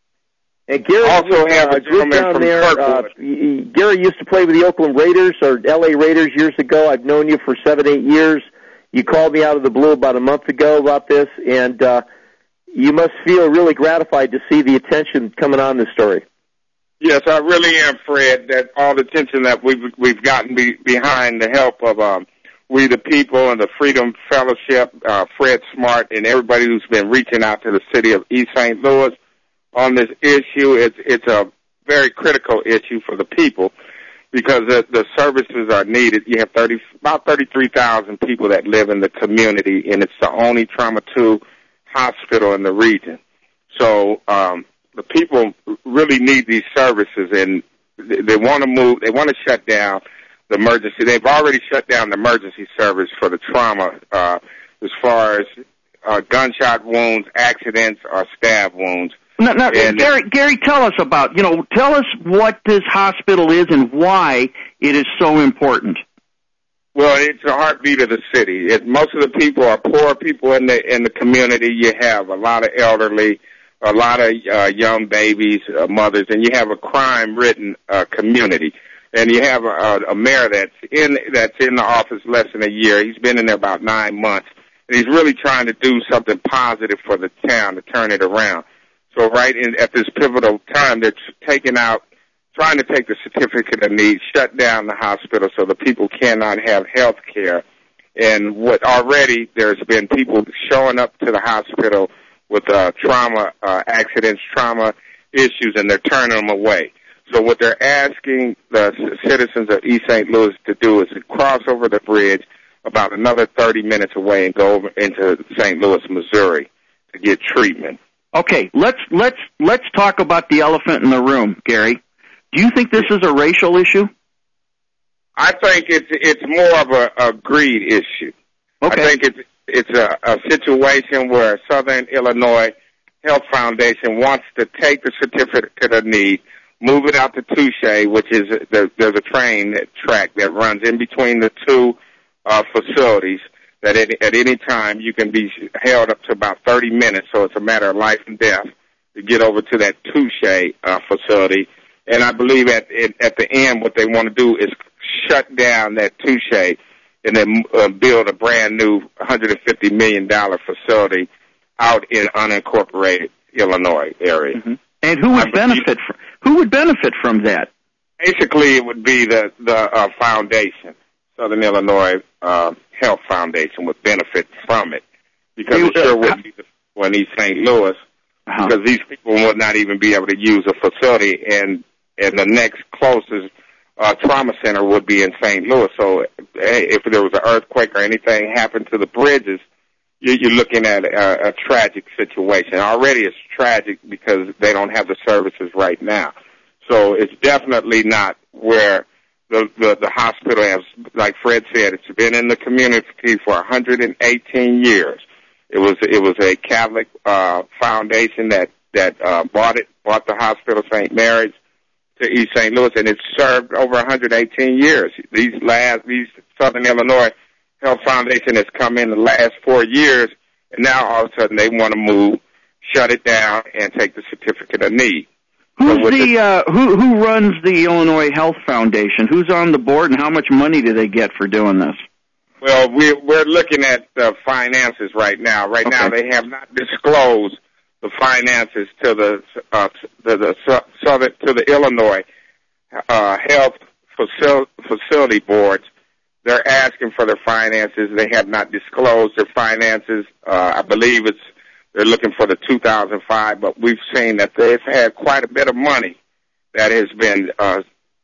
And Gary also was, have uh, a group gentleman down from there. Uh, Gary used to play with the Oakland Raiders or L A Raiders years ago. I've known you for seven, eight years. You called me out of the blue about a month ago about this, and uh, you must feel really gratified to see the attention coming on this story. Yes, I really am, Fred, that all the attention that we've, we've gotten be, behind the help of um, We the People and the Freedom Fellowship, uh, Fred Smart, and everybody who's been reaching out to the city of East Saint Louis on this issue. It's, it's a very critical issue for the people because the, the services are needed. You have thirty, about thirty-three thousand people that live in the community, and it's the only Trauma two hospital in the region. So um, the people really need these services, and they, they want to move. They want to shut down the emergency. They've already shut down the emergency service for the trauma uh, as far as uh, gunshot wounds, accidents, or stab wounds. No, no, And- Gary, Gary, tell us about, you know, tell us what this hospital is and why it is so important. Well, it's the heartbeat of the city. It, most of the people are poor people in the in the community. You have a lot of elderly, a lot of uh, young babies, uh, mothers, and you have a crime-ridden uh, community. And you have a, a mayor that's in that's in the office less than a year. He's been in there about nine months, and he's really trying to do something positive for the town to turn it around. So right in, at this pivotal time, they're taking out, trying to take the certificate of need, shut down the hospital so the people cannot have health care. And what already there's been people showing up to the hospital with uh, trauma, uh, accidents, trauma issues, and they're turning them away. So what they're asking the citizens of East Saint Louis to do is to cross over the bridge about another thirty minutes away and go over into Saint Louis, Missouri, to get treatment. Okay, let's let's let's talk about the elephant in the room, Gary. Do you think this is a racial issue? I think it's it's more of a, a greed issue. Okay. I think it's it's a, a situation where Southern Illinois Health Foundation wants to take the certificate of need, move it out to Touche, which is the, there's a train track that runs in between the two uh, facilities. That at, at any time you can be held up to about thirty minutes, so it's a matter of life and death to get over to that Touche uh, facility. And I believe at at the end, what they want to do is shut down that Touche and then uh, build a brand new one hundred fifty million dollars facility out in unincorporated Illinois area. Mm-hmm. And who would benefit from who would benefit from that? Basically, it would be the the uh, foundation, Southern Illinois uh, Health Foundation would benefit from it, because it sure would be the one in East Saint Louis, uh-huh. because these people would not even be able to use a facility, and and the next closest uh, trauma center would be in Saint Louis. So, hey, if there was an earthquake or anything happened to the bridges, you're looking at a, a tragic situation. Already it's tragic because they don't have the services right now. So it's definitely not where the, the, the hospital has, like Fred said, it's been in the community for one hundred eighteen years. It was it was a Catholic uh, foundation that that uh, bought it, bought the hospital, Saint Mary's, to East Saint Louis, and it's served over one hundred eighteen years. These last these Southern Illinois Health Foundation has come in the last four years, and now all of a sudden they want to move, shut it down, and take the certificate of need. Who's so the uh, who who runs the Illinois Health Foundation? Who's on the board, and how much money do they get for doing this? Well, we're we're looking at the finances right now. Right okay. now, they have not disclosed the finances to the uh, to the southern to the Illinois uh, Health Facil- Facility Boards. They're asking for their finances. They have not disclosed their finances. Uh, I believe it's they're looking for the two thousand five, but we've seen that they've had quite a bit of money that has been uh,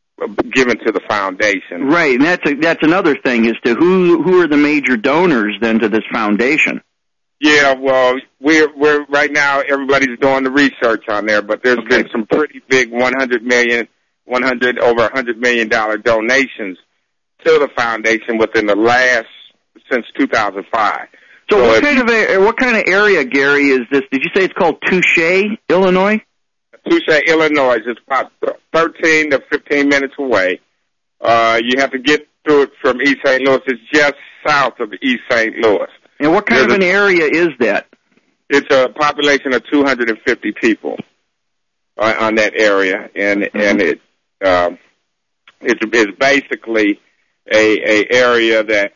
given to the foundation. Right, and that's a, that's another thing as to who who are the major donors then to this foundation. Yeah, well, we're we're right now everybody's doing the research on there, but there's okay. been some pretty big one hundred million, one hundred over one hundred million dollar donations to the foundation within the last since two thousand five. So, so what kind of a, what kind of area, Gary, is this? Did you say it's called Touche, Illinois? Touche, Illinois. It's about thirteen to fifteen minutes away. Uh, you have to get through it from East Saint Louis. It's just south of East Saint Louis. And what kind There's of an a, area is that? It's a population of two hundred fifty people uh, on that area, and mm-hmm. and it um, it's, it's basically a, a area that,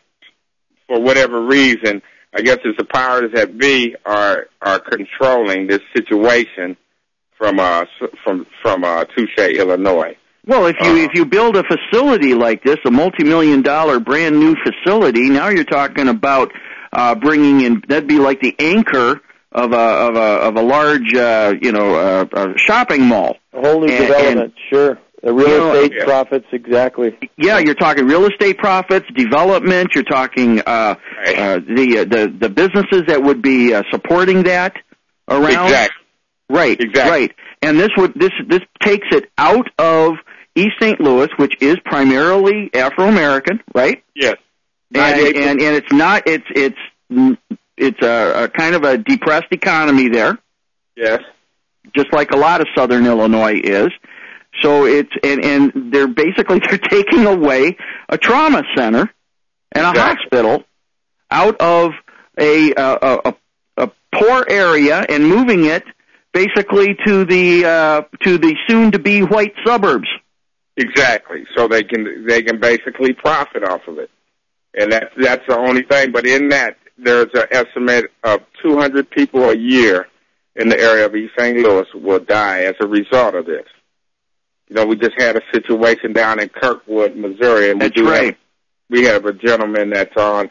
for whatever reason, I guess it's the powers that be are are controlling this situation from uh from from uh, Touche, Illinois. Well, if you uh, if you build a facility like this, a multi-million dollar brand new facility, now you're talking about uh, bringing in, that'd be like the anchor of a of a of a large uh, you know uh, a shopping mall. A whole new and, development, and, sure. The real you know, estate yeah. profits, exactly. Yeah, you're talking real estate profits, development. You're talking uh, right. uh, the the the businesses that would be uh, supporting that around. Exactly. Right. Exactly. Right. And this would this this takes it out of East Saint Louis, which is primarily Afro-American, right? Yes. And, and and it's not it's it's it's a, a kind of a depressed economy there. Yes. Just like a lot of Southern Illinois is. So it's and, and they're basically they're taking away a trauma center and a exactly. hospital out of a, a a a poor area and moving it basically to the uh, to the soon to be white suburbs. Exactly. So they can they can basically profit off of it, and that's that's the only thing. But in that, there's an estimate of two hundred people a year in the area of East Saint Louis will die as a result of this. You know, we just had a situation down in Kirkwood, Missouri, and we that's do right. have, we have a gentleman that's on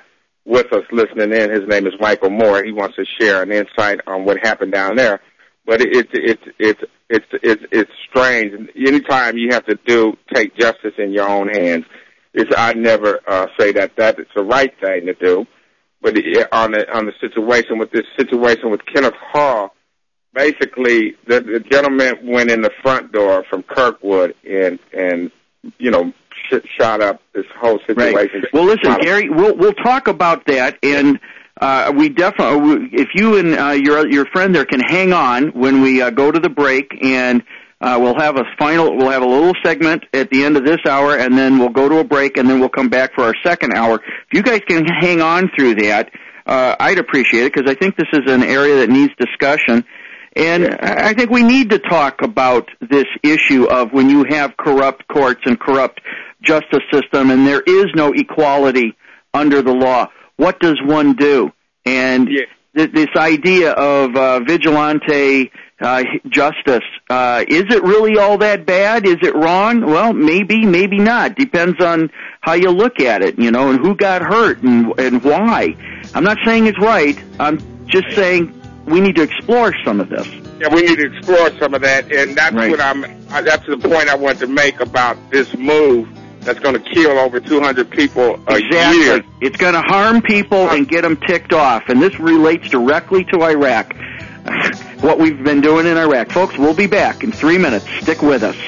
with us listening in. His name is Michael Moore. He wants to share an insight on what happened down there. But it's it's it's it's it's it's strange. Anytime you have to do take justice in your own hands, it's I never uh, say that that it's the right thing to do. But it, on the on the situation with this situation with Kenneth Hall, basically the, the gentleman went in the front door from Kirkwood and and you know sh- shot up this whole situation. Right. Well, listen, Gary, we'll we'll talk about that and. Uh, we definitely, if you and uh, your your friend there can hang on when we uh, go to the break, and uh, we'll have a final, we'll have a little segment at the end of this hour, and then we'll go to a break, and then we'll come back for our second hour. If you guys can hang on through that, uh, I'd appreciate it, because I think this is an area that needs discussion. And I think we need to talk about this issue of when you have corrupt courts and corrupt justice system, and there is no equality under the law. What does one do? And yeah. th- this idea of uh, vigilante uh, justice, uh, is it really all that bad? Is it wrong? Well, maybe, maybe not. Depends on how you look at it, you know, and who got hurt and, and why. I'm not saying it's right. I'm just saying we need to explore some of this. Yeah, we need to explore some of that, and that's right. what I'm. Uh, that's the point I want to make about this move. That's going to kill over two hundred people a exactly. year. It's going to harm people and get them ticked off, and this relates directly to Iraq, what we've been doing in Iraq. Folks, we'll be back in three minutes. Stick with us.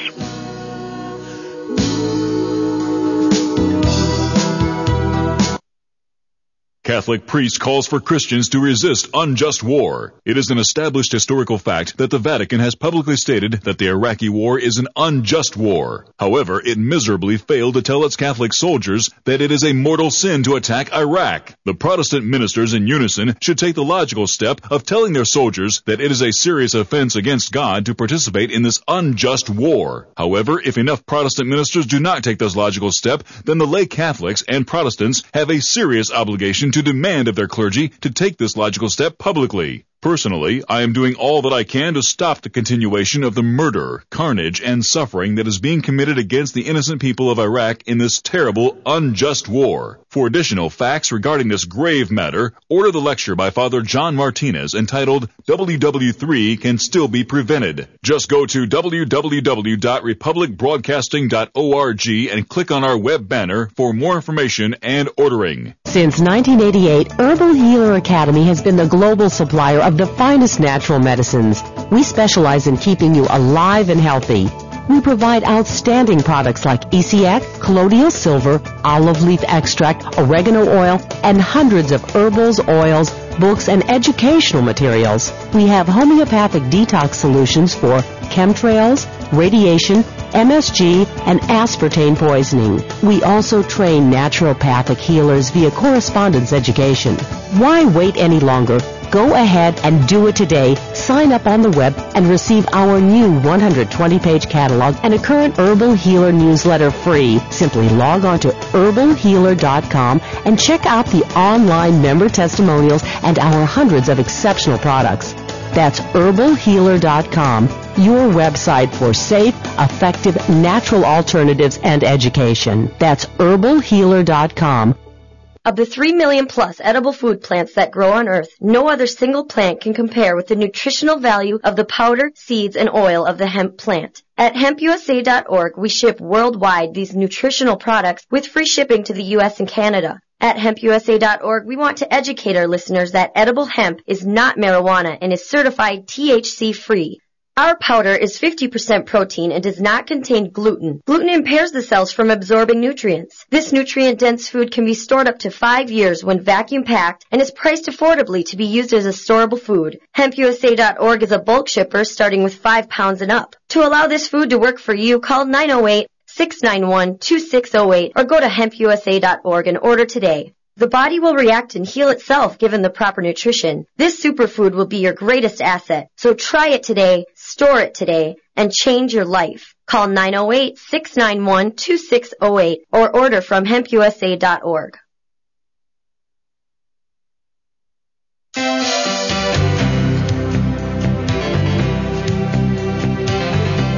Catholic priest calls for Christians to resist unjust war. It is an established historical fact that the Vatican has publicly stated that the Iraqi war is an unjust war. However, it miserably failed to tell its Catholic soldiers that it is a mortal sin to attack Iraq. The Protestant ministers in unison should take the logical step of telling their soldiers that it is a serious offense against God to participate in this unjust war. However, if enough Protestant ministers do not take this logical step, then the lay Catholics and Protestants have a serious obligation to demand of their clergy to take this logical step publicly. Personally, I am doing all that I can to stop the continuation of the murder, carnage, and suffering that is being committed against the innocent people of Iraq in this terrible, unjust war. For additional facts regarding this grave matter, order the lecture by Father John Martinez entitled W W three Can Still Be Prevented. Just go to w w w dot republic broadcasting dot org and click on our web banner for more information and ordering. Since nineteen eighty-eight, Herbal Healer Academy has been the global supplier of the finest natural medicines. We specialize in keeping you alive and healthy. We provide outstanding products like E C X, colloidal silver, olive leaf extract, oregano oil, and hundreds of herbals, oils, books, and educational materials. We have homeopathic detox solutions for chemtrails, radiation, M S G, and aspartame poisoning. We also train naturopathic healers via correspondence education. Why wait any longer? Go ahead and do it today. Sign up on the web and receive our new one hundred twenty page catalog and a current Herbal Healer newsletter free. Simply log on to herbal healer dot com and check out the online member testimonials and our hundreds of exceptional products. That's herbal healer dot com, your website for safe, effective, natural alternatives and education. That's herbal healer dot com. Of the three million plus edible food plants that grow on Earth, no other single plant can compare with the nutritional value of the powder, seeds, and oil of the hemp plant. At hemp u s a dot org, we ship worldwide these nutritional products with free shipping to the U S and Canada. At hemp u s a dot org, we want to educate our listeners that edible hemp is not marijuana and is certified T H C-free. Our powder is fifty percent protein and does not contain gluten. Gluten impairs the cells from absorbing nutrients. This nutrient-dense food can be stored up to five years when vacuum-packed and is priced affordably to be used as a storable food. hemp u s a dot org is a bulk shipper starting with five pounds and up. To allow this food to work for you, call nine oh eight, six nine one, two six oh eight or go to hemp u s a dot org and order today. The body will react and heal itself given the proper nutrition. This superfood will be your greatest asset. So try it today, store it today, and change your life. Call nine oh eight, six nine one, two six oh eight or order from hemp u s a dot org.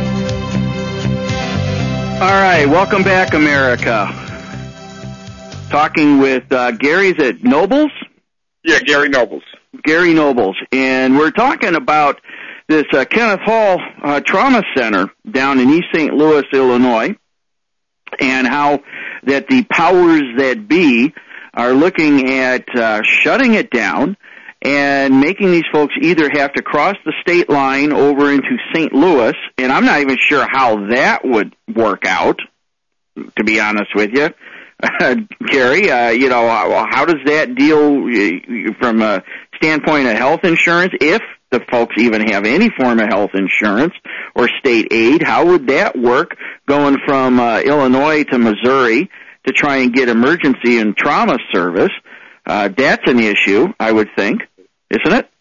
All right, welcome back, America. talking with uh, Gary's at Nobles? Yeah, Gary Nobles. Gary Nobles. And we're talking about this uh, Kenneth Hall uh, Trauma Center down in East Saint Louis, Illinois, and how that the powers that be are looking at uh, shutting it down and making these folks either have to cross the state line over into Saint Louis, and I'm not even sure how that would work out, to be honest with you. Uh, Gary, uh, you know, how does that deal from a standpoint of health insurance, if the folks even have any form of health insurance or state aid? How would that work going from uh, Illinois to Missouri to try and get emergency and trauma service? Uh, that's an issue, I would think, isn't it?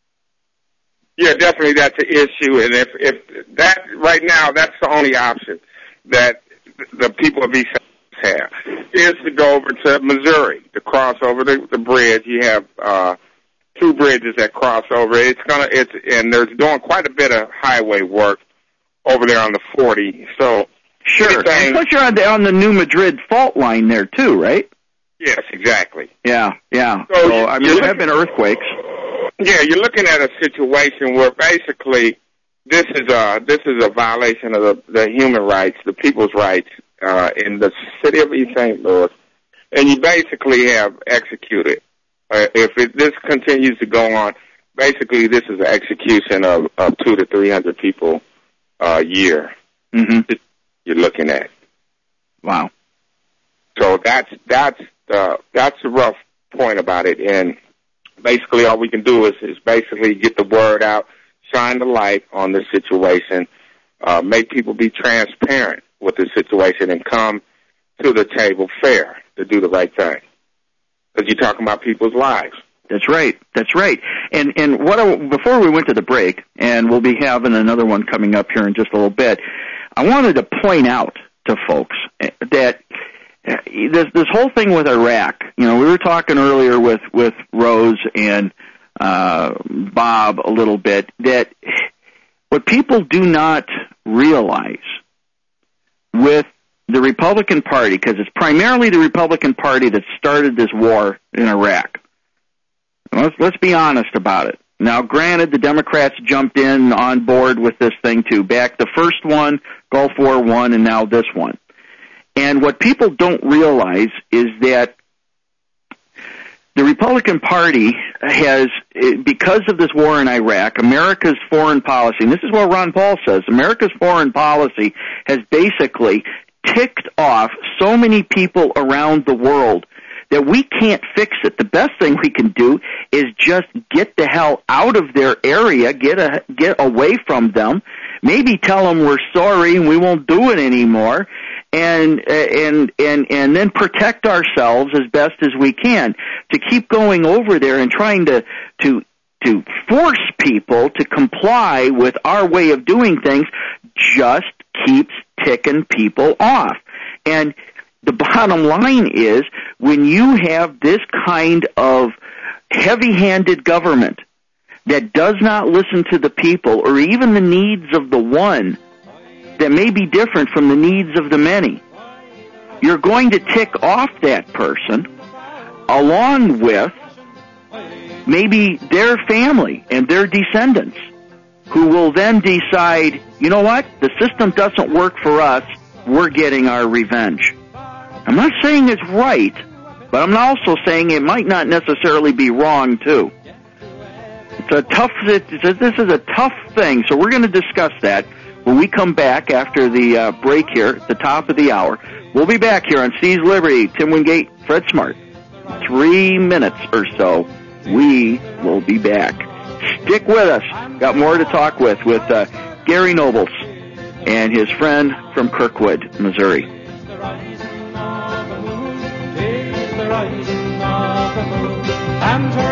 Yeah, definitely that's an issue. And if, if that, right now, that's the only option that the people of East have, is to go over to Missouri, to cross over the, the bridge. You have uh, two bridges that cross over. It's gonna, it's, and there's doing quite a bit of highway work over there on the forty. So sure, anything, and plus you're on the, on the New Madrid fault line there too, right? Yes, exactly. Yeah, yeah. So, so I mean, there have been earthquakes. Yeah, you're looking at a situation where basically this is a this is a violation of the, the human rights, the people's rights uh, in the city of East Saint Louis, and you basically have executed. Uh, if it, this continues to go on, basically this is an execution of, of two to three hundred people a year. Mm-hmm. You're looking at. Wow. So that's that's the that's the rough point about it, and basically all we can do is, is basically get the word out, shine the light on the situation, uh, make people be transparent with the situation, and come to the table fair to do the right thing. Because you're talking about people's lives. That's right. That's right. And and what I, before we went to the break, and we'll be having another one coming up here in just a little bit, I wanted to point out to folks that this this whole thing with Iraq, you know, we were talking earlier with, with Rose and uh, Bob a little bit, that what people do not realize with the Republican Party, because it's primarily the Republican Party that started this war in Iraq. Let's, let's be honest about it. Now, granted, the Democrats jumped in on board with this thing too. Back the first one, Gulf War One, and now this one. And what people don't realize is that the Republican Party has, because of this war in Iraq, America's foreign policy, and this is what Ron Paul says, America's foreign policy has basically ticked off so many people around the world that we can't fix it. The best thing we can do is just get the hell out of their area, get a, get away from them, maybe tell them we're sorry and we won't do it anymore, and and and and then protect ourselves as best as we can. To keep going over there and trying to to to force people to comply with our way of doing things just keeps ticking people off. And the bottom line is, when you have this kind of heavy-handed government that does not listen to the people or even the needs of the one that may be different from the needs of the many, you're going to tick off that person along with maybe their family and their descendants, who will then decide, you know what, the system doesn't work for us, we're getting our revenge. I'm not saying it's right, but I'm also saying it might not necessarily be wrong, too. It's a tough, it's a, this is a tough thing, so we're going to discuss that when we come back after the uh, break here at the top of the hour. We'll be back here on Seas Liberty, Tim Wingate, Fred Smart. Three minutes or so, we will be back. Stick with us. Got more to talk with, with uh, Gary Nobles and his friend from Kirkwood, Missouri. Rising of the moon, and